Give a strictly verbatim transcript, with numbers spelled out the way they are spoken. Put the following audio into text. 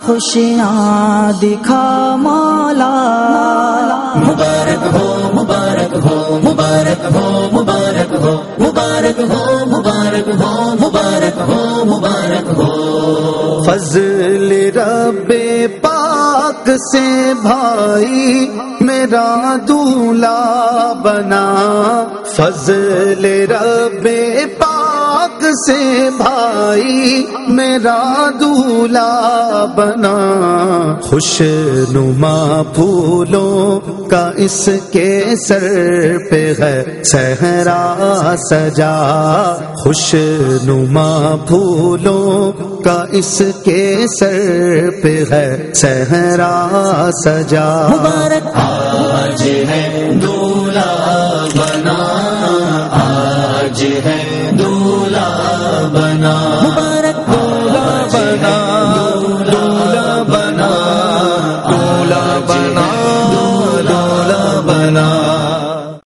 خوشیاں دکھا مولا، مبارک ہو مبارک ہو مبارک ہو مبارک ہو مبارک ہو مبارک ہو مبارک ہو مبارک ہو۔ فضل رب پاک سے بھائی میرا دولہا بنا، فضل رب پاک سے بھائی میرا دولہا بنا، خوش نما پھولوں کا اس کے سر پہ ہے صحرا سجا، خوش نما پھولوں کا اس کے سر پہ ہے صحرا سجا۔ مبارک آج ہے دولہا بنا، آج ہے دولہا بنا، مبارک دولہا بنا، دولہا بنا، دولہا بنا، دولہا بنا۔